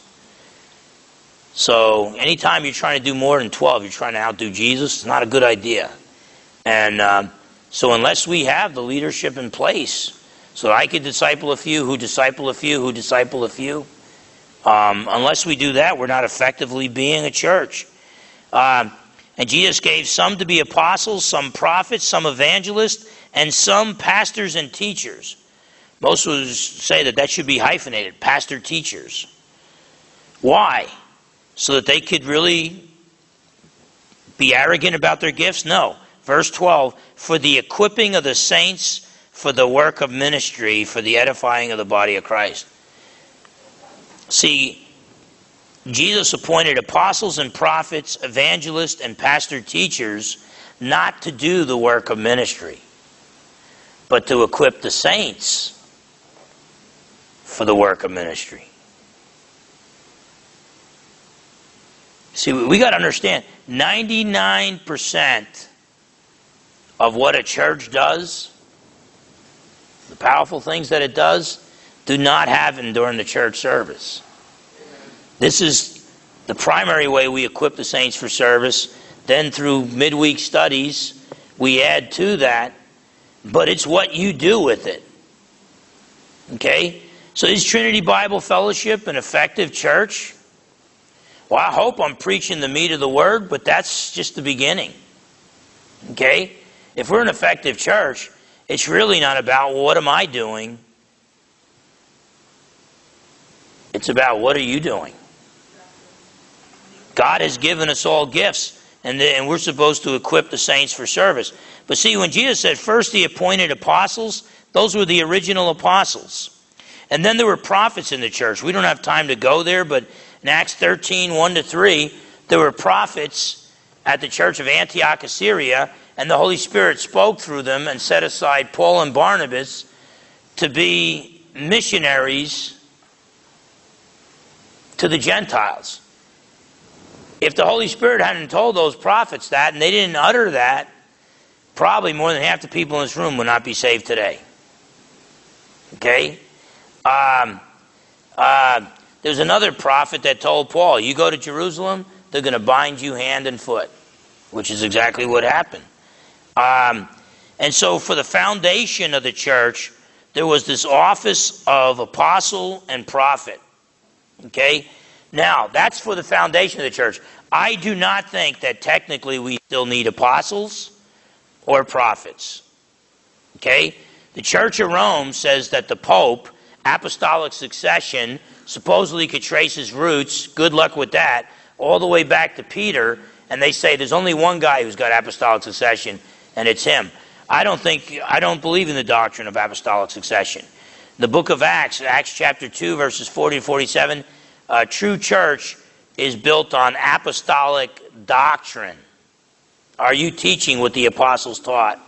So anytime you're trying to do more than twelve, you're trying to outdo Jesus, it's not a good idea. And um, so unless we have the leadership in place, so that I could disciple a few, who disciple a few, who disciple a few, um, unless we do that, we're not effectively being a church. Um, and Jesus gave some to be apostles, some prophets, some evangelists, and some pastors and teachers. Most would say that that should be hyphenated, pastor teachers. Why? So that they could really be arrogant about their gifts? No. Verse twelve, for the equipping of the saints for the work of ministry, for the edifying of the body of Christ. See, Jesus appointed apostles and prophets, evangelists, and pastor teachers not to do the work of ministry, but to equip the saints for the work of ministry. See, we got to understand, ninety-nine percent of what a church does, the powerful things that it does, do not happen during the church service. This is the primary way we equip the saints for service. Then through midweek studies, we add to that, but it's what you do with it. Okay? So is Trinity Bible Fellowship an effective church? Well, I hope I'm preaching the meat of the word, but that's just the beginning. Okay? If we're an effective church, it's really not about, well, what am I doing? It's about, what are you doing? God has given us all gifts, and, the, and we're supposed to equip the saints for service. But see, when Jesus said first he appointed apostles, those were the original apostles. And then there were prophets in the church. We don't have time to go there, but in Acts thirteen, one to three, there were prophets at the church of Antioch, Syria, and the Holy Spirit spoke through them and set aside Paul and Barnabas to be missionaries to the Gentiles. If the Holy Spirit hadn't told those prophets that, and they didn't utter that, probably more than half the people in this room would not be saved today. Okay? Um, uh, there's another prophet that told Paul, you go to Jerusalem, they're going to bind you hand and foot, which is exactly what happened. Um, and so for the foundation of the church, there was this office of apostle and prophet. Okay? Now, that's for the foundation of the church. I do not think that technically we still need apostles or prophets. Okay? The Church of Rome says that the Pope, apostolic succession, supposedly could trace his roots, good luck with that, all the way back to Peter, and they say there's only one guy who's got apostolic succession, and it's him. I don't think, I don't believe in the doctrine of apostolic succession. The book of Acts, Acts chapter two, verses forty and forty-seven, a true church is built on apostolic doctrine. Are you teaching what the apostles taught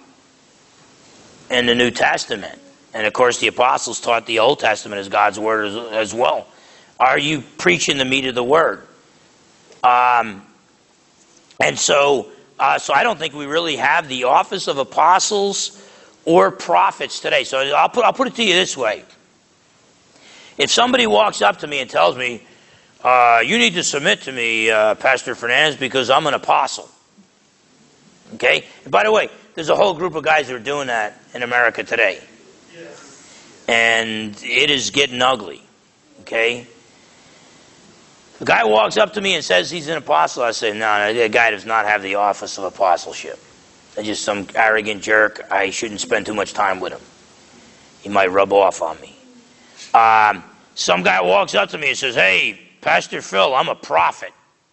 in the New Testament? And of course the apostles taught the Old Testament as God's word as, as well. Are you preaching the meat of the word? Um, and so, uh, so I don't think we really have the office of apostles or prophets today. So I'll put, I'll put it to you this way. If somebody walks up to me and tells me, uh, you need to submit to me, uh, Pastor Fernandez, because I'm an apostle. Okay? And by the way, there's a whole group of guys that are doing that in America today. Yes. And it is getting ugly. Okay? The guy walks up to me and says he's an apostle. I say, no, no, that guy does not have the office of apostleship. He's just some arrogant jerk. I shouldn't spend too much time with him. He might rub off on me. Um, some guy walks up to me and says, hey, Pastor Phil, I'm a prophet.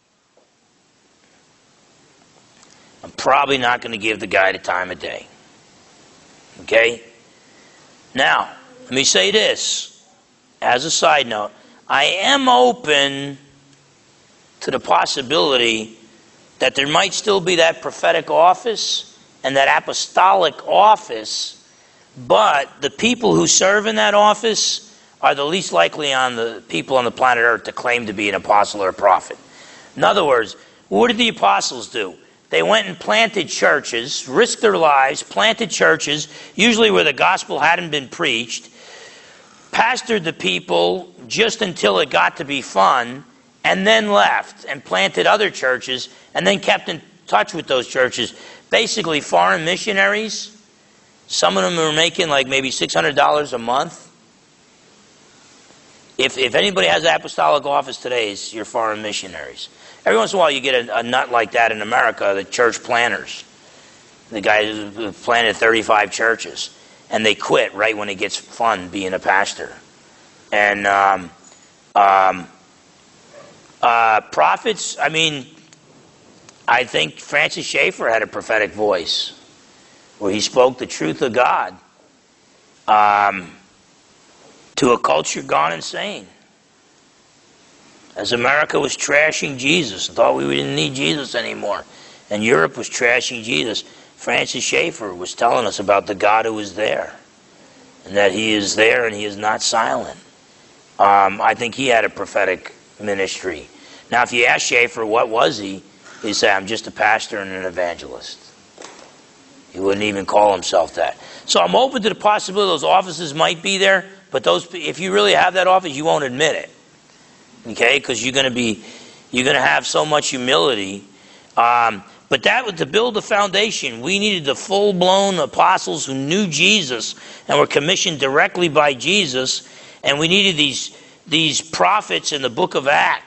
I'm probably not going to give the guy the time of day. Okay? Now, let me say this. As a side note, I am open to the possibility that there might still be that prophetic office and that apostolic office, but the people who serve in that office are the least likely on the people on the planet Earth to claim to be an apostle or a prophet. In other words, what did the apostles do? They went and planted churches, risked their lives, planted churches, usually where the gospel hadn't been preached, pastored the people just until it got to be fun, and then left and planted other churches, and then kept in touch with those churches. Basically, foreign missionaries. Some of them were making like maybe six hundred dollars a month. If if anybody has apostolic office today, it's your foreign missionaries. Every once in a while you get a, a nut like that in America, the church planters. The guys who planted thirty-five churches. And they quit right when it gets fun being a pastor. And um, um, uh, prophets, I mean, I think Francis Schaeffer had a prophetic voice where he spoke the truth of God um, to a culture gone insane. As America was trashing Jesus and thought we didn't need Jesus anymore, and Europe was trashing Jesus, Francis Schaeffer was telling us about the God who is there, and that he is there and he is not silent. Um, I think he had a prophetic ministry. Now, if you ask Schaeffer what was he, he'd say, I'm just a pastor and an evangelist. He wouldn't even call himself that. So I'm open to the possibility those offices might be there, but those, if you really have that office, you won't admit it. Okay, because you're going to be, you're going to have so much humility. Um, but that was to build a foundation. We needed the full-blown apostles who knew Jesus and were commissioned directly by Jesus, and we needed these these prophets in the book of Acts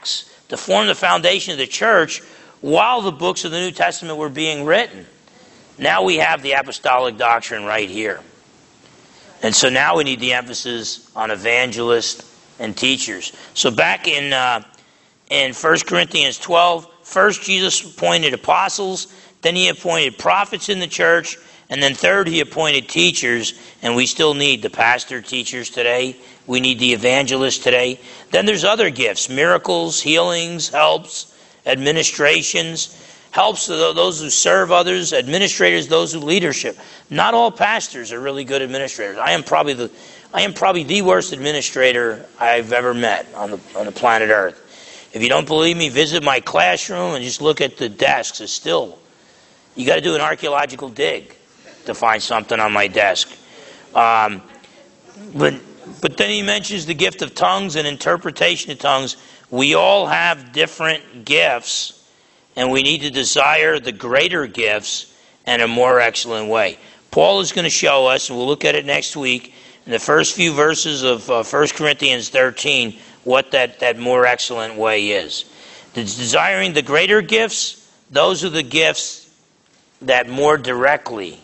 to form the foundation of the church while the books of the New Testament were being written. Now we have the apostolic doctrine right here. And so now we need the emphasis on evangelists and teachers. So back in uh, in First Corinthians twelve, first Jesus appointed apostles, then he appointed prophets in the church, and then third he appointed teachers, and we still need the pastor teachers today. We need the evangelists today. Then there's other gifts, miracles, healings, helps, administrations, helps to those who serve others, administrators, those who leadership. Not all pastors are really good administrators. I am probably the I am probably the worst administrator I've ever met on the on the planet Earth. If you don't believe me, visit my classroom and just look at the desks. It's still, you got to do an archaeological dig to find something on my desk. Um, but but then he mentions the gift of tongues and interpretation of tongues. We all have different gifts. And we need to desire the greater gifts in a more excellent way. Paul is going to show us, and we'll look at it next week, in the first few verses of uh, First Corinthians thirteen, what that, that more excellent way is. The desiring the greater gifts, those are the gifts that more directly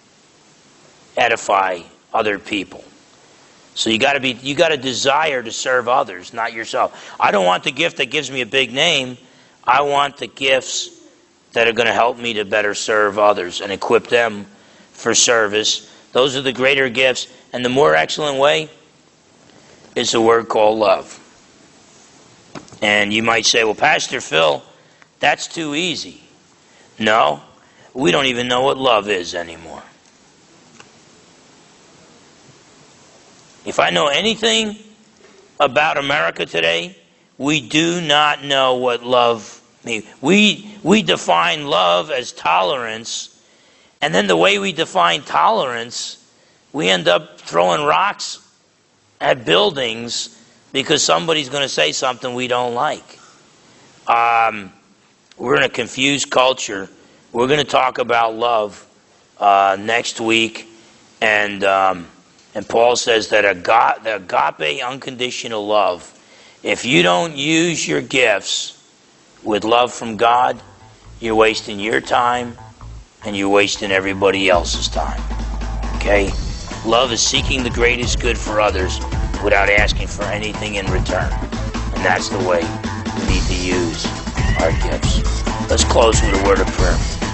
edify other people. So you got to be, you got to desire to serve others, not yourself. I don't want the gift that gives me a big name. I want the gifts that are going to help me to better serve others and equip them for service. Those are the greater gifts. And the more excellent way is a word called love. And you might say, well, Pastor Phil, that's too easy. No, we don't even know what love is anymore. If I know anything about America today, we do not know what love means. We, we define love as tolerance, and then the way we define tolerance, we end up throwing rocks at buildings because somebody's going to say something we don't like. Um, we're in a confused culture. We're going to talk about love uh, next week, and um, and Paul says that aga- the agape unconditional love, if you don't use your gifts with love from God, you're wasting your time and you're wasting everybody else's time. Okay? Love is seeking the greatest good for others without asking for anything in return. And that's the way we need to use our gifts. Let's close with a word of prayer.